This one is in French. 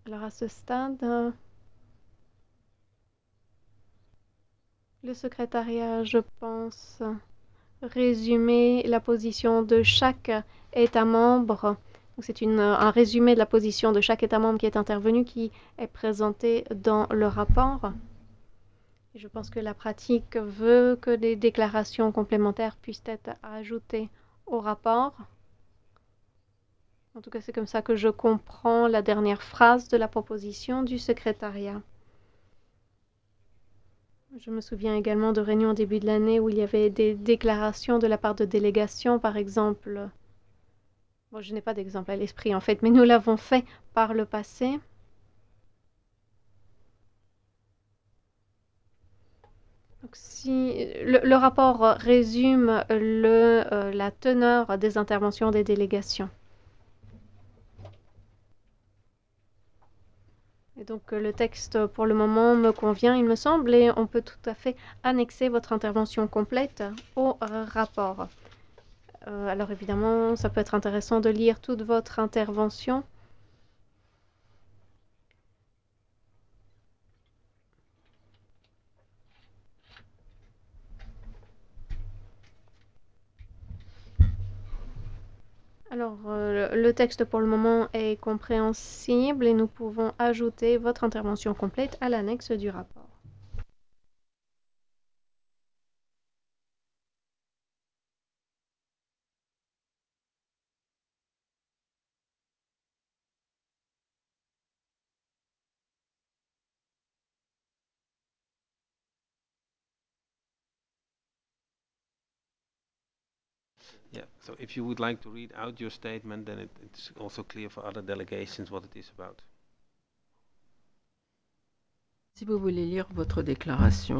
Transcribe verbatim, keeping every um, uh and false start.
Alors à ce stade, euh, le secrétariat, je pense, résumer la position de chaque État membre. C'est une, un résumé de la position de chaque État membre qui est intervenu, qui est présenté dans le rapport. Et je pense que la pratique veut que des déclarations complémentaires puissent être ajoutées au rapport. En tout cas, c'est comme ça que je comprends la dernière phrase de la proposition du secrétariat. Je me souviens également de réunions au début de l'année où il y avait des déclarations de la part de délégations, par exemple. Bon, je n'ai pas d'exemple à l'esprit en fait, mais nous l'avons fait par le passé. Donc, si le, le rapport résume le, euh, la teneur des interventions des délégations. Et donc le texte pour le moment me convient, il me semble, et on peut tout à fait annexer votre intervention complète au euh, rapport. Euh, alors évidemment, ça peut être intéressant de lire toute votre intervention. Alors, euh, le texte pour le moment est compréhensible et nous pouvons ajouter votre intervention complète à l'annexe du rapport. Yeah, so if you would like to read out your statement, then it, it's also clear for other delegations what it is about. Si vous voulez lire votre déclaration,